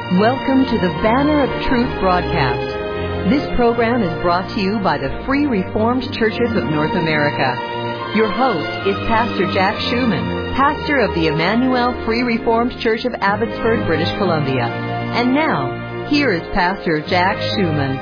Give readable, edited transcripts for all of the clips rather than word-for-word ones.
Welcome to the Banner of Truth broadcast. This program is brought to you by the Free Reformed Churches of North America. Your host is Pastor Jack Schumann, pastor of the Emmanuel Free Reformed Church of Abbotsford, British Columbia. And now, here is Pastor Jack Schumann.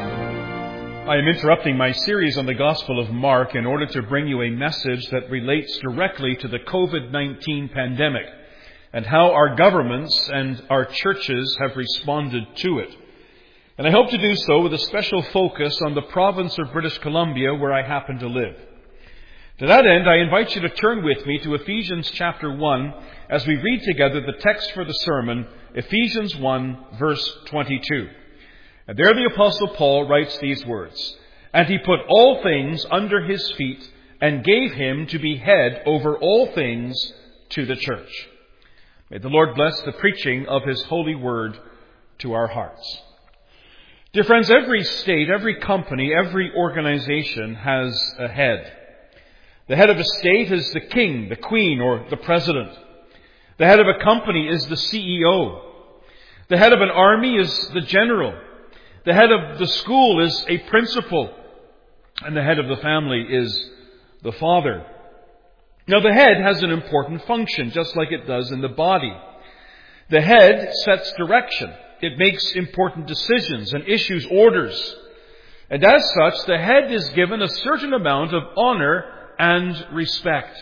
I am interrupting my series on the Gospel of Mark in order to bring you a message that relates directly to the COVID-19 pandemic and how our governments and our churches have responded to it. And I hope to do so with a special focus on the province of British Columbia, where I happen to live. To that end, I invite you to turn with me to Ephesians chapter 1 as we read together the text for the sermon, Ephesians 1, verse 22. And there the Apostle Paul writes these words, "And he put all things under his feet and gave him to be head over all things to the church." May the Lord bless the preaching of His holy word to our hearts. Dear friends, every state, every company, every organization has a head. The head of a state is the king, the queen, or the president. The head of a company is the CEO. The head of an army is the general. The head of the school is a principal. And the head of the family is the father. Now, the head has an important function, just like it does in the body. The head sets direction. It makes important decisions and issues orders. And as such, the head is given a certain amount of honor and respect.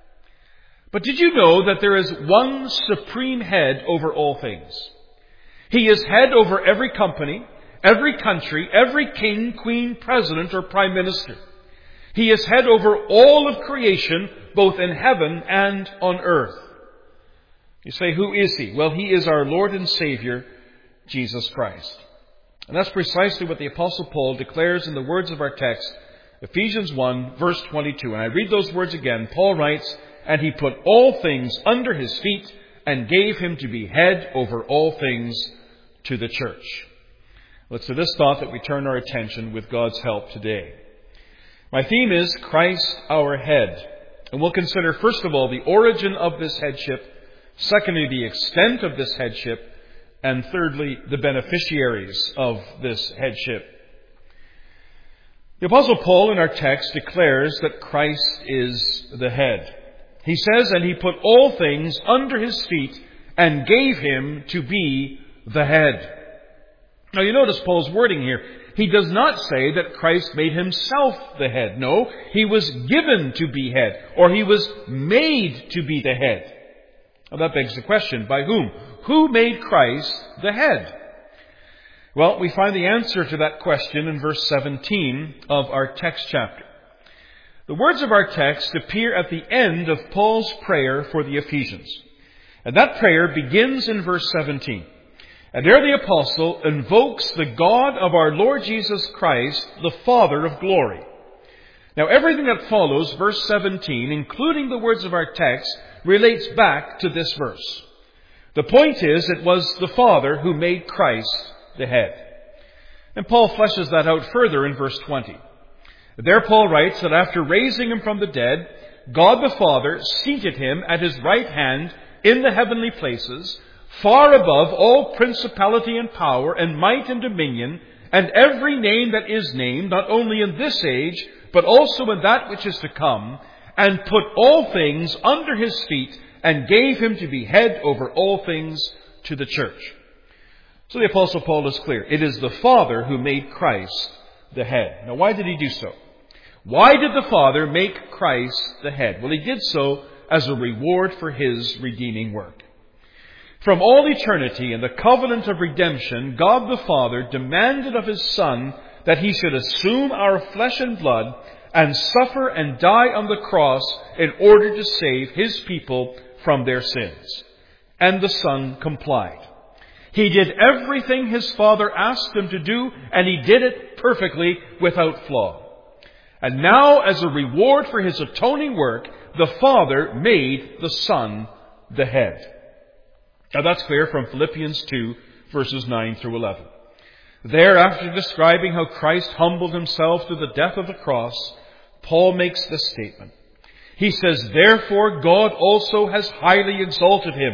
But did you know that there is one supreme head over all things? He is head over every company, every country, every king, queen, president, or prime minister. He is head over all of creation, both in heaven and on earth. You say, who is He? Well, He is our Lord and Savior, Jesus Christ. And that's precisely what the Apostle Paul declares in the words of our text, Ephesians 1, verse 22. And I read those words again. Paul writes, "And he put all things under his feet and gave him to be head over all things to the church." Well, it's to this thought that we turn our attention with God's help today. My theme is Christ our head. And we'll consider, first of all, the origin of this headship, secondly, the extent of this headship, and thirdly, the beneficiaries of this headship. The Apostle Paul in our text declares that Christ is the head. He says, "And he put all things under his feet and gave him to be the head." Now you notice Paul's wording here. He does not say that Christ made himself the head. No, he was given to be head, or he was made to be the head. Now that begs the question, by whom? Who made Christ the head? Well, we find the answer to that question in verse 17 of our text chapter. The words of our text appear at the end of Paul's prayer for the Ephesians. And that prayer begins in verse 17. And there the apostle invokes the God of our Lord Jesus Christ, the Father of glory. Now everything that follows verse 17, including the words of our text, relates back to this verse. The point is, it was the Father who made Christ the head. And Paul fleshes that out further in verse 20. There Paul writes that after raising him from the dead, God the Father seated him at his right hand in the heavenly places, far above all principality and power and might and dominion, and every name that is named, not only in this age, but also in that which is to come, and put all things under his feet, and gave him to be head over all things to the church. So the Apostle Paul is clear. It is the Father who made Christ the head. Now why did he do so? Why did the Father make Christ the head? Well, he did so as a reward for his redeeming work. From all eternity in the covenant of redemption, God the Father demanded of His Son that He should assume our flesh and blood and suffer and die on the cross in order to save His people from their sins. And the Son complied. He did everything His Father asked Him to do, and He did it perfectly without flaw. And now, as a reward for His atoning work, the Father made the Son the head. Now that's clear from Philippians 2, verses 9 through 11. There, after describing how Christ humbled Himself to the death of the cross, Paul makes this statement. He says, "Therefore God also has highly exalted Him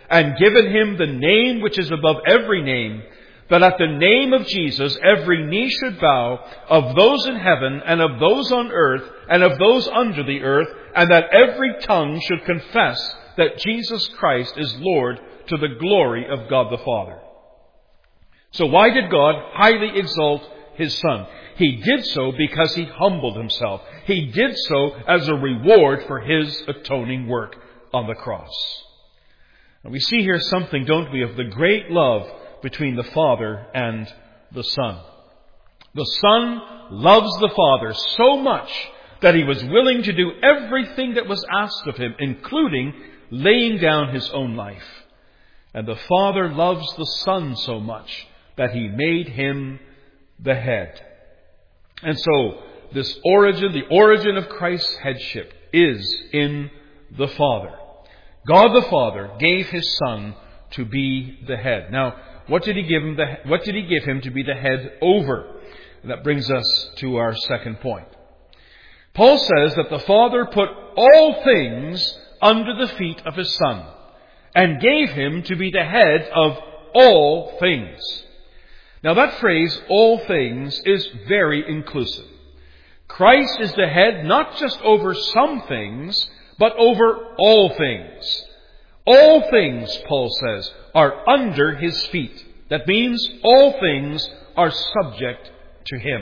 and given him the name which is above every name, that at the name of Jesus every knee should bow, of those in heaven and of those on earth and of those under the earth, and that every tongue should confess that Jesus Christ is Lord, to the glory of God the Father. So why did God highly exalt his Son? He did so because he humbled himself. He did so as a reward for his atoning work on the cross. And we see here something, don't we, of the great love between the Father and the Son. The Son loves the Father so much that he was willing to do everything that was asked of him, including laying down his own life. And the Father loves the Son so much that he made him the head. And so, the origin of Christ's headship is in the Father. God the Father gave his Son to be the head. Now, what did he give him to be the head over? And that brings us to our second point. Paul says that the Father put all things under the feet of his Son and gave him to be the head of all things. Now that phrase, all things, is very inclusive. Christ is the head not just over some things, but over all things. All things, Paul says, are under his feet. That means all things are subject to him.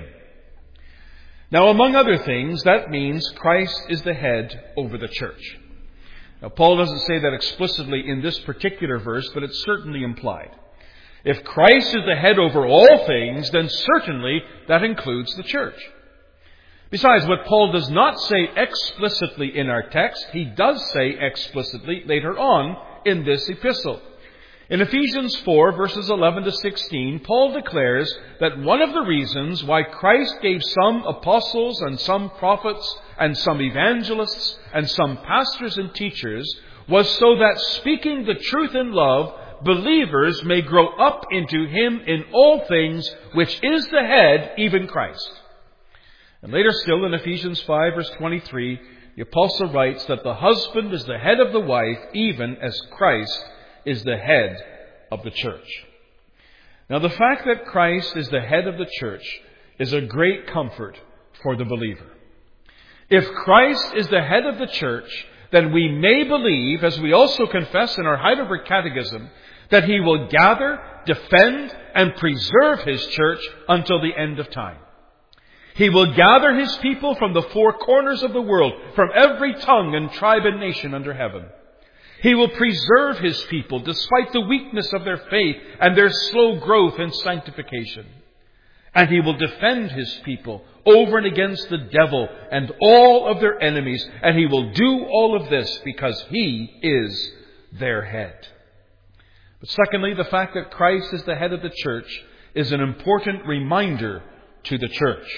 Now, among other things, that means Christ is the head over the church. Now, Paul doesn't say that explicitly in this particular verse, but it's certainly implied. If Christ is the head over all things, then certainly that includes the church. Besides, what Paul does not say explicitly in our text, he does say explicitly later on in this epistle. In Ephesians 4, verses 11 to 16, Paul declares that one of the reasons why Christ gave some apostles and some prophets and some evangelists and some pastors and teachers was so that, speaking the truth in love, believers may grow up into him in all things, which is the head, even Christ. And later still in Ephesians 5, verse 23, the apostle writes that the husband is the head of the wife, even as Christ is the head of the church. Now, the fact that Christ is the head of the church is a great comfort for the believer. If Christ is the head of the church, then we may believe, as we also confess in our Heidelberg Catechism, that he will gather, defend, and preserve his church until the end of time. He will gather his people from the four corners of the world, from every tongue and tribe and nation under heaven. He will preserve his people despite the weakness of their faith and their slow growth in sanctification. And he will defend his people over and against the devil and all of their enemies. And he will do all of this because he is their head. But secondly, the fact that Christ is the head of the church is an important reminder to the church.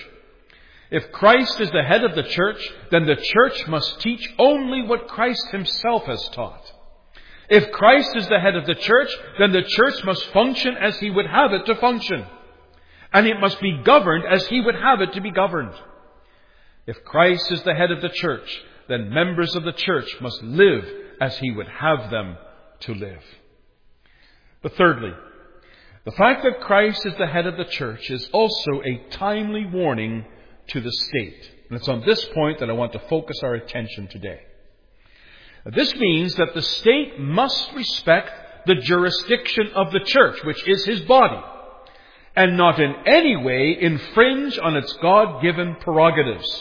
If Christ is the head of the church, then the church must teach only what Christ himself has taught. If Christ is the head of the church, then the church must function as he would have it to function. And it must be governed as he would have it to be governed. If Christ is the head of the church, then members of the church must live as he would have them to live. But thirdly, the fact that Christ is the head of the church is also a timely warning to the state. And it's on this point that I want to focus our attention today. This means that the state must respect the jurisdiction of the church, which is his body, and not in any way infringe on its God-given prerogatives.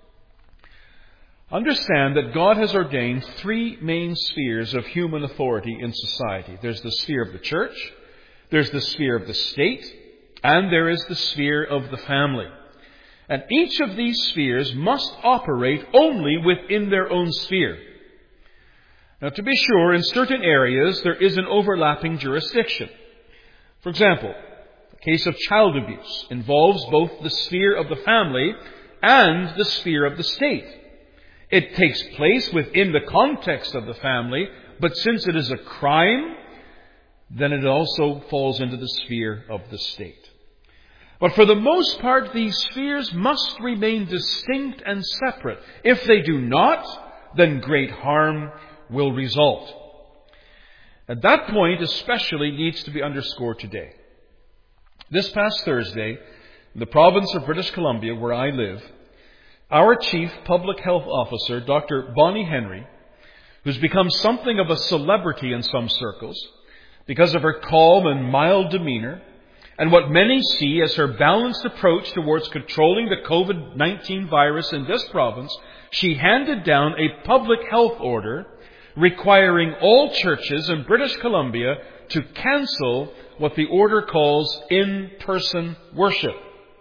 Understand that God has ordained three main spheres of human authority in society. There's the sphere of the church, there's the sphere of the state, and there is the sphere of the family. And each of these spheres must operate only within their own sphere. Now, to be sure, in certain areas there is an overlapping jurisdiction. For example, the case of child abuse involves both the sphere of the family and the sphere of the state. It takes place within the context of the family, but since it is a crime, then it also falls into the sphere of the state. But for the most part, these spheres must remain distinct and separate. If they do not, then great harm will result. And that point especially needs to be underscored today. This past Thursday, in the province of British Columbia, where I live, our Chief Public Health Officer, Dr. Bonnie Henry, who's become something of a celebrity in some circles because of her calm and mild demeanor, and what many see as her balanced approach towards controlling the COVID-19 virus in this province, she handed down a public health order requiring all churches in British Columbia to cancel what the order calls in-person worship.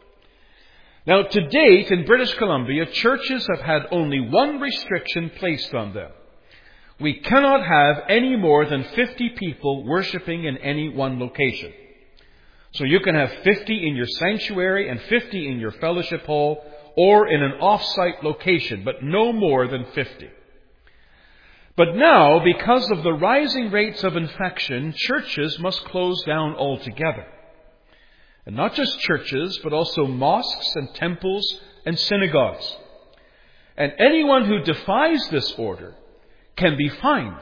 Now, to date, in British Columbia, churches have had only one restriction placed on them. We cannot have any more than 50 people worshiping in any one location. So you can have 50 in your sanctuary and 50 in your fellowship hall or in an off-site location, but no more than 50. But now, because of the rising rates of infection, churches must close down altogether. And not just churches, but also mosques and temples and synagogues. And anyone who defies this order can be fined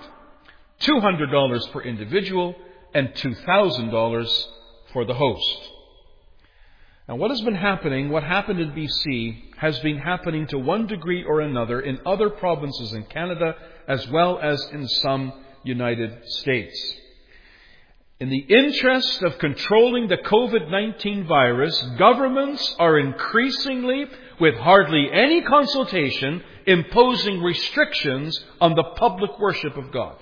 $200 per individual and $2,000 for the host. Now, what has been happening, what happened in BC, has been happening to one degree or another in other provinces in Canada as well as in some United States. In the interest of controlling the COVID-19 virus, governments are increasingly, with hardly any consultation, imposing restrictions on the public worship of God.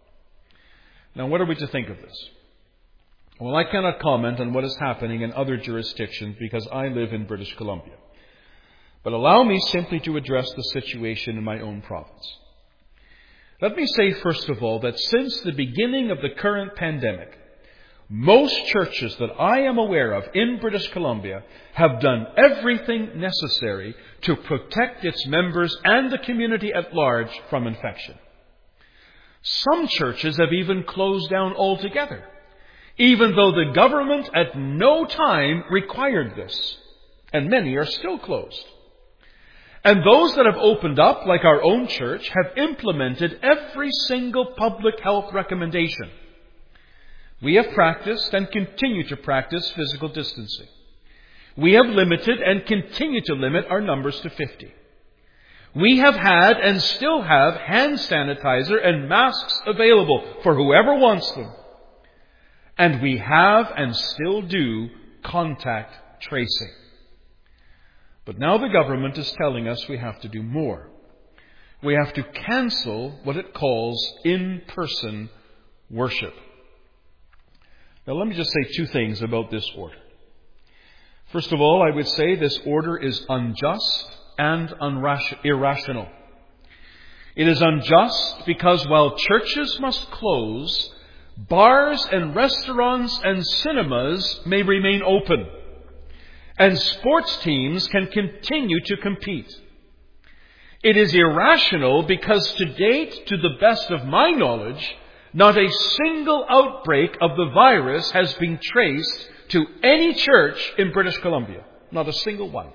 Now, what are we to think of this? Well, I cannot comment on what is happening in other jurisdictions because I live in British Columbia. But allow me simply to address the situation in my own province. Let me say, first of all, that since the beginning of the current pandemic, most churches that I am aware of in British Columbia have done everything necessary to protect its members and the community at large from infection. Some churches have even closed down altogether, even though the government at no time required this, and many are still closed. And those that have opened up, like our own church, have implemented every single public health recommendation. We have practiced and continue to practice physical distancing. We have limited and continue to limit our numbers to 50. We have had and still have hand sanitizer and masks available for whoever wants them. And we have and still do contact tracing. But now the government is telling us we have to do more. We have to cancel what it calls in-person worship. Now let me just say two things about this order. First of all, I would say this order is unjust and irrational. It is unjust because while churches must close, bars and restaurants and cinemas may remain open, and sports teams can continue to compete. It is irrational because to date, to the best of my knowledge, not a single outbreak of the virus has been traced to any church in British Columbia. Not a single one.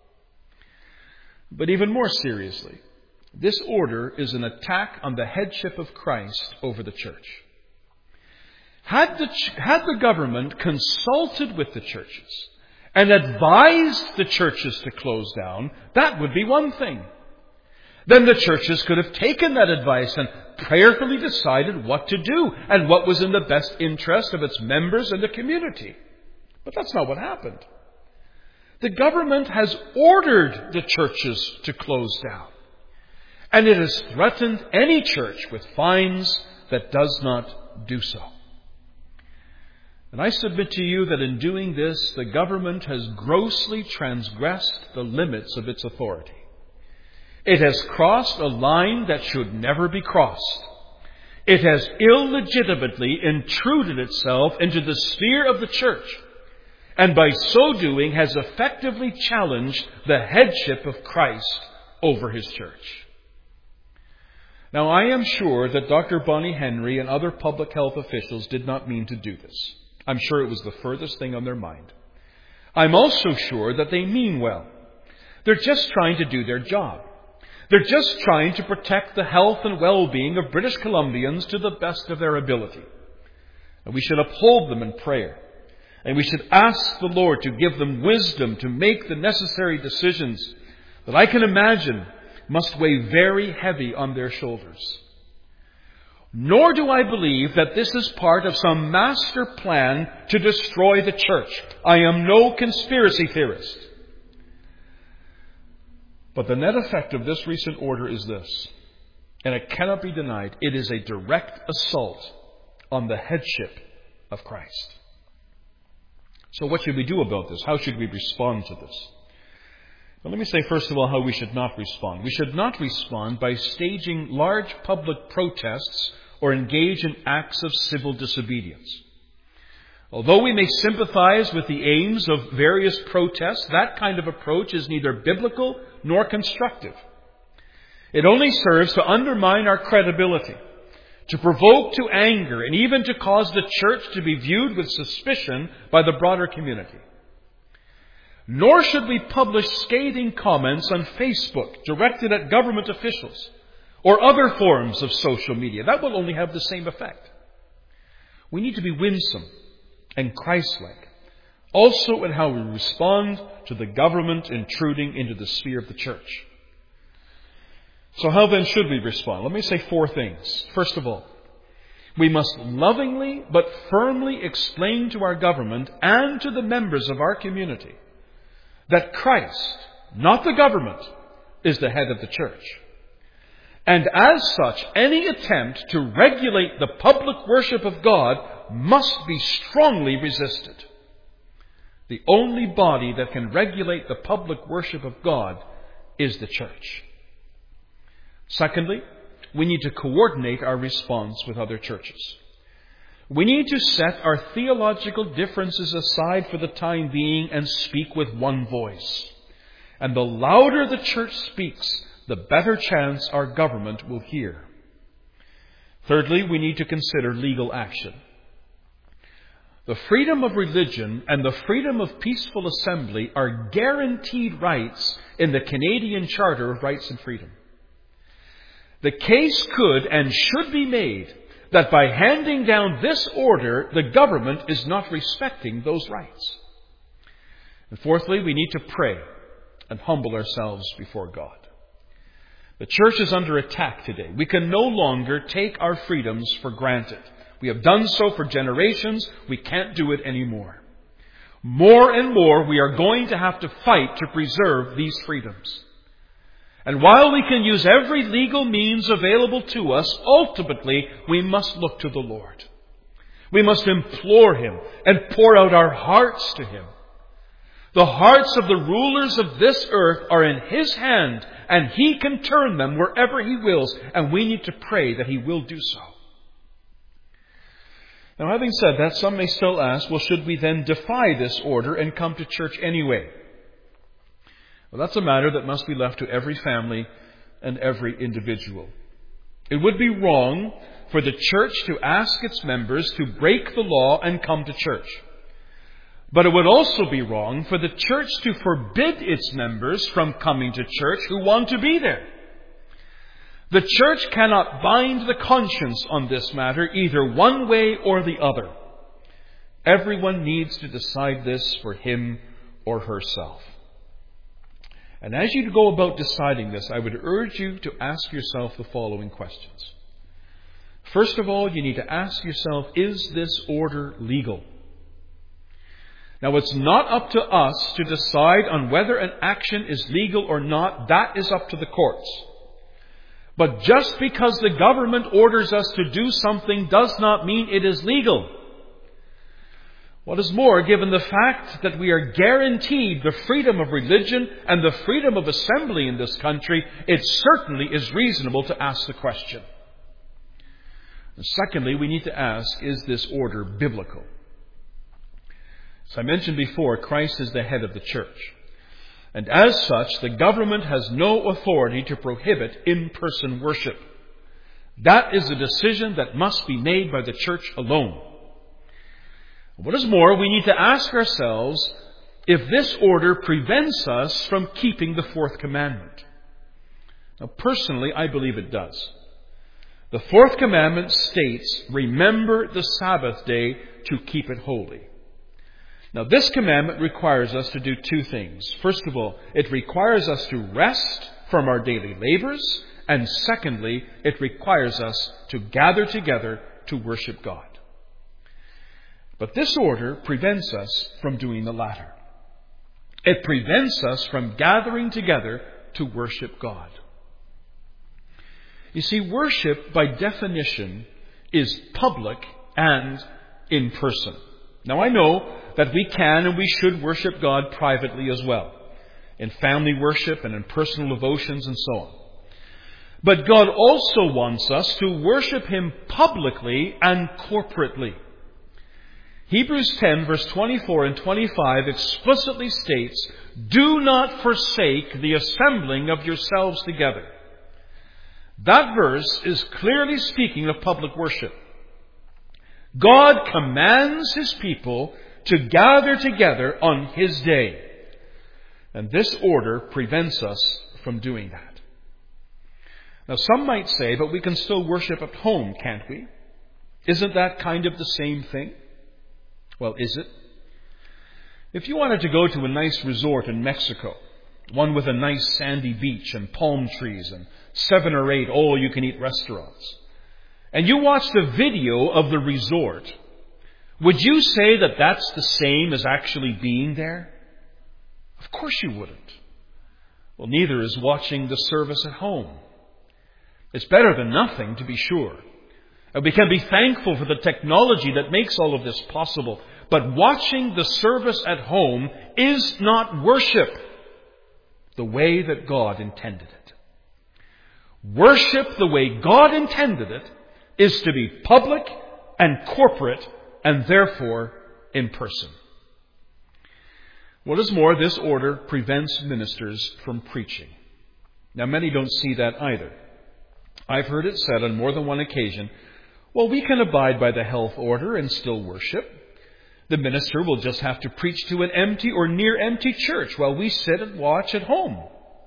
But even more seriously, this order is an attack on the headship of Christ over the church. Had the government consulted with the churches and advised the churches to close down, that would be one thing. Then the churches could have taken that advice and prayerfully decided what to do and what was in the best interest of its members and the community. But that's not what happened. The government has ordered the churches to close down. And it has threatened any church with fines that does not do so. And I submit to you that in doing this, the government has grossly transgressed the limits of its authority. It has crossed a line that should never be crossed. It has illegitimately intruded itself into the sphere of the church, and by so doing has effectively challenged the headship of Christ over His church. Now, I am sure that Dr. Bonnie Henry and other public health officials did not mean to do this. I'm sure it was the furthest thing on their mind. I'm also sure that they mean well. They're just trying to do their job. They're just trying to protect the health and well-being of British Columbians to the best of their ability. And we should uphold them in prayer. And we should ask the Lord to give them wisdom to make the necessary decisions that I can imagine must weigh very heavy on their shoulders. Nor do I believe that this is part of some master plan to destroy the church. I am no conspiracy theorist. But the net effect of this recent order is this, and it cannot be denied. It is a direct assault on the headship of Christ. So what should we do about this? How should we respond to this? Well, let me say first of all how we should not respond. We should not respond by staging large public protests or engage in acts of civil disobedience. Although we may sympathize with the aims of various protests, that kind of approach is neither biblical nor constructive. It only serves to undermine our credibility, to provoke to anger, and even to cause the church to be viewed with suspicion by the broader community. Nor should we publish scathing comments on Facebook directed at government officials or other forms of social media. That will only have the same effect. We need to be winsome and Christ-like, also in how we respond to the government intruding into the sphere of the church. So how then should we respond? Let me say 4 things. First of all, we must lovingly but firmly explain to our government and to the members of our community that Christ, not the government, is the head of the church. And as such, any attempt to regulate the public worship of God must be strongly resisted. The only body that can regulate the public worship of God is the church. Secondly, we need to coordinate our response with other churches. We need to set our theological differences aside for the time being and speak with one voice. And the louder the church speaks, the better chance our government will hear. Thirdly, we need to consider legal action. The freedom of religion and the freedom of peaceful assembly are guaranteed rights in the Canadian Charter of Rights and Freedom. The case could and should be made that by handing down this order, the government is not respecting those rights. And fourthly, we need to pray and humble ourselves before God. The church is under attack today. We can no longer take our freedoms for granted. We have done so for generations. We can't do it anymore. More and more, we are going to have to fight to preserve these freedoms. And while we can use every legal means available to us, ultimately, we must look to the Lord. We must implore Him and pour out our hearts to Him. The hearts of the rulers of this earth are in His hand, and He can turn them wherever He wills, and we need to pray that He will do so. Now, having said that, some may still ask, well, should we then defy this order and come to church anyway? Well, that's a matter that must be left to every family and every individual. It would be wrong for the church to ask its members to break the law and come to church. But it would also be wrong for the church to forbid its members from coming to church who want to be there. The church cannot bind the conscience on this matter either one way or the other. Everyone needs to decide this for him or herself. And as you go about deciding this, I would urge you to ask yourself the following questions. First of all, you need to ask yourself, is this order legal? Now, it's not up to us to decide on whether an action is legal or not. That is up to the courts. But just because the government orders us to do something does not mean it is legal. What is more, given the fact that we are guaranteed the freedom of religion and the freedom of assembly in this country, it certainly is reasonable to ask the question. And secondly, we need to ask, is this order biblical? As I mentioned before, Christ is the head of the church. And as such, the government has no authority to prohibit in-person worship. That is a decision that must be made by the church alone. What is more, we need to ask ourselves if this order prevents us from keeping the fourth commandment. Now, personally, I believe it does. The fourth commandment states, remember the Sabbath day to keep it holy. Now, this commandment requires us to do two things. First of all, it requires us to rest from our daily labors. And secondly, it requires us to gather together to worship God. But this order prevents us from doing the latter. It prevents us from gathering together to worship God. You see, worship, by definition, is public and in person. Now, I know that we can and we should worship God privately as well, in family worship and in personal devotions and so on. But God also wants us to worship Him publicly and corporately. Hebrews 10, verse 24 and 25 explicitly states, do not forsake the assembling of yourselves together. That verse is clearly speaking of public worship. God commands His people to gather together on His day. And this order prevents us from doing that. Now, some might say, but we can still worship at home, can't we? Isn't that kind of the same thing? Well, is it? If you wanted to go to a nice resort in Mexico, one with a nice sandy beach and palm trees and 7 or 8 all-you-can-eat restaurants, and you watched a video of the resort, would you say that that's the same as actually being there? Of course you wouldn't. Well, neither is watching the service at home. It's better than nothing, to be sure. And we can be thankful for the technology that makes all of this possible. But watching the service at home is not worship the way that God intended it. Worship the way God intended it is to be public and corporate and therefore in person. What is more, this order prevents ministers from preaching. Now, many don't see that either. I've heard it said on more than one occasion, well, we can abide by the health order and still worship. The minister will just have to preach to an empty or near empty church while we sit and watch at home.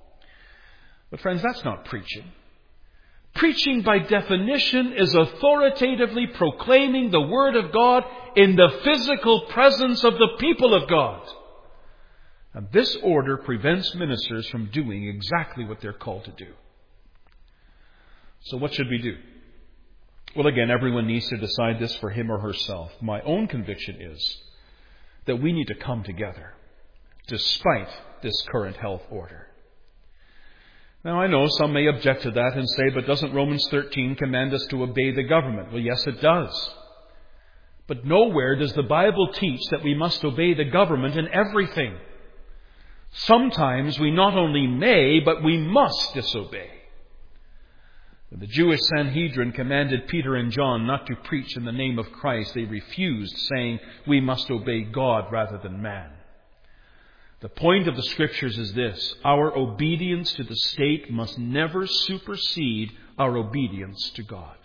But friends, that's not preaching. Preaching, by definition, is authoritatively proclaiming the Word of God in the physical presence of the people of God. And this order prevents ministers from doing exactly what they're called to do. So what should we do? Well, again, everyone needs to decide this for him or herself. My own conviction is that we need to come together despite this current health order. Now, I know some may object to that and say, but doesn't Romans 13 command us to obey the government? Well, yes, it does. But nowhere does the Bible teach that we must obey the government in everything. Sometimes we not only may, but we must disobey. The Jewish Sanhedrin commanded Peter and John not to preach in the name of Christ. They refused, saying, we must obey God rather than man. The point of the Scriptures is this: our obedience to the state must never supersede our obedience to God.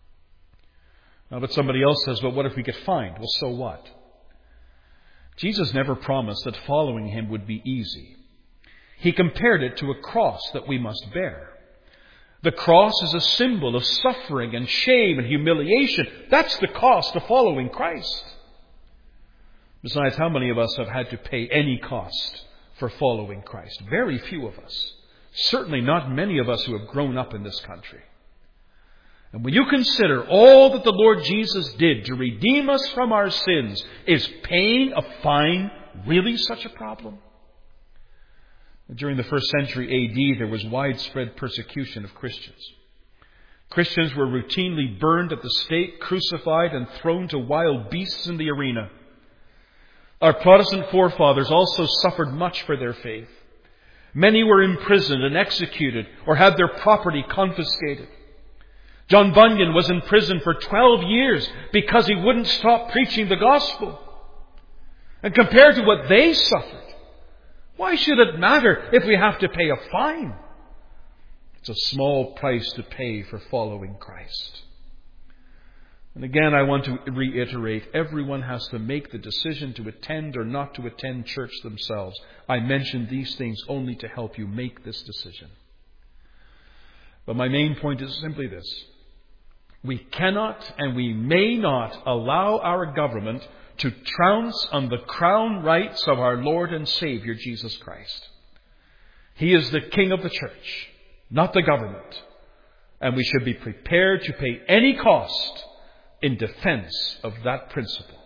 Now, but somebody else says, well, what if we get fined? Well, so what? Jesus never promised that following Him would be easy. He compared it to a cross that we must bear. The cross is a symbol of suffering and shame and humiliation. That's the cost of following Christ. Besides, how many of us have had to pay any cost for following Christ? Very few of us. Certainly not many of us who have grown up in this country. And when you consider all that the Lord Jesus did to redeem us from our sins, is paying a fine really such a problem? During the first century A.D., there was widespread persecution of Christians. Christians were routinely burned at the stake, crucified, and thrown to wild beasts in the arena. Our Protestant forefathers also suffered much for their faith. Many were imprisoned and executed or had their property confiscated. John Bunyan was in prison for 12 years because he wouldn't stop preaching the gospel. And compared to what they suffered, why should it matter if we have to pay a fine? It's a small price to pay for following Christ. And again, I want to reiterate, everyone has to make the decision to attend or not to attend church themselves. I mention these things only to help you make this decision. But my main point is simply this: we cannot and we may not allow our government to trounce on the crown rights of our Lord and Savior, Jesus Christ. He is the King of the church, not the government. And we should be prepared to pay any cost in defense of that principle.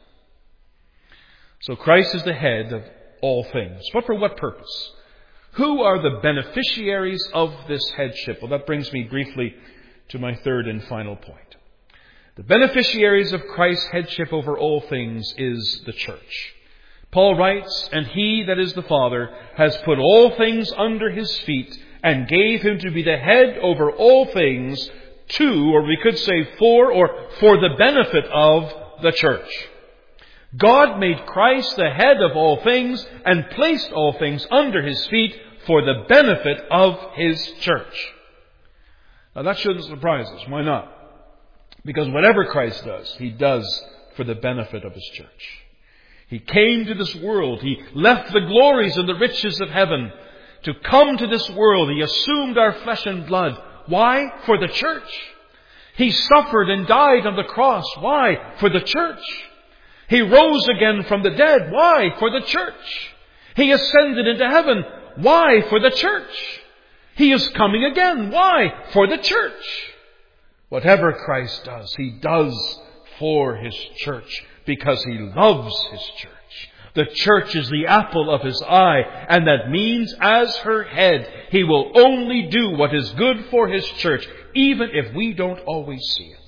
So Christ is the head of all things. But for what purpose? Who are the beneficiaries of this headship? Well, that brings me briefly to my third and final point. The beneficiaries of Christ's headship over all things is the church. Paul writes, "And he, that is the Father, has put all things under his feet and gave him to be the head over all things to," or we could say for the benefit of the church. God made Christ the head of all things and placed all things under his feet for the benefit of his church. Now that shouldn't surprise us. Why not? Because whatever Christ does, he does for the benefit of his church. He came to this world. He left the glories and the riches of heaven to come to this world. He assumed our flesh and blood. Why? For the church. He suffered and died on the cross. Why? For the church. He rose again from the dead. Why? For the church. He ascended into heaven. Why? For the church. He is coming again. Why? For the church. Whatever Christ does, he does for his church because he loves his church. The church is the apple of his eye, and that means as her head, he will only do what is good for his church, even if we don't always see it.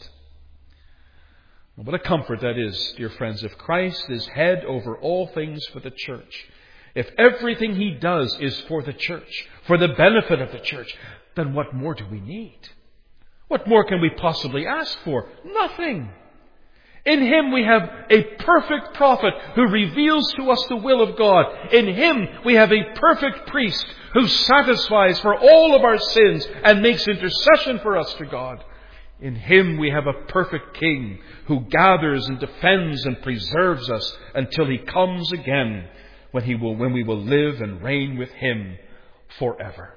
What a comfort that is, dear friends, if Christ is head over all things for the church. If everything he does is for the church, for the benefit of the church, then what more do we need? What more can we possibly ask for? Nothing. In him we have a perfect prophet who reveals to us the will of God. In him we have a perfect priest who satisfies for all of our sins and makes intercession for us to God. In him we have a perfect king who gathers and defends and preserves us until he comes again, when we will live and reign with him forever.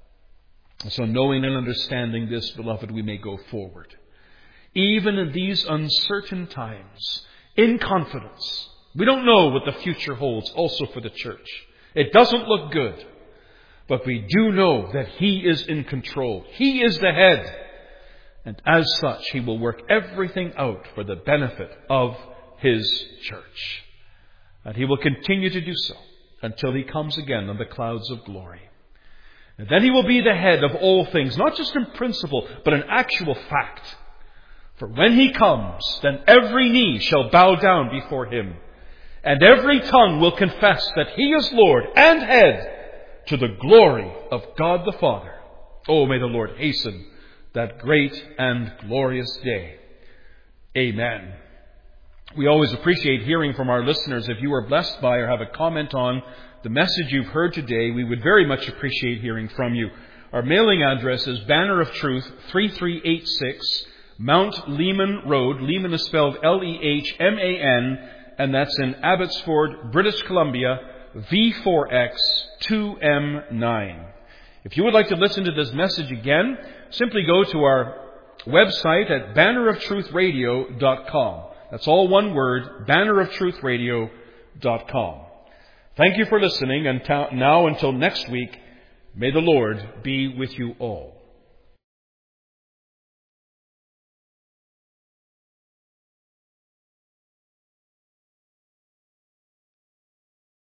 So knowing and understanding this, beloved, we may go forward. Even in these uncertain times, in confidence. We don't know what the future holds also for the church. It doesn't look good. But we do know that he is in control. He is the head. And as such, he will work everything out for the benefit of his church. And he will continue to do so until he comes again on the clouds of glory. And then he will be the head of all things, not just in principle, but in actual fact. For when he comes, then every knee shall bow down before him, and every tongue will confess that he is Lord and head, to the glory of God the Father. Oh, may the Lord hasten that great and glorious day. Amen. We always appreciate hearing from our listeners. If you are blessed by or have a comment on the message you've heard today, we would very much appreciate hearing from you. Our mailing address is Banner of Truth, 3386, Mount Lehman Road. Lehman is spelled Lehman, and that's in Abbotsford, British Columbia, V4X 2M9. If you would like to listen to this message again, simply go to our website at banneroftruthradio.com. That's all one word, banneroftruthradio.com. Thank you for listening, and now until next week, may the Lord be with you all.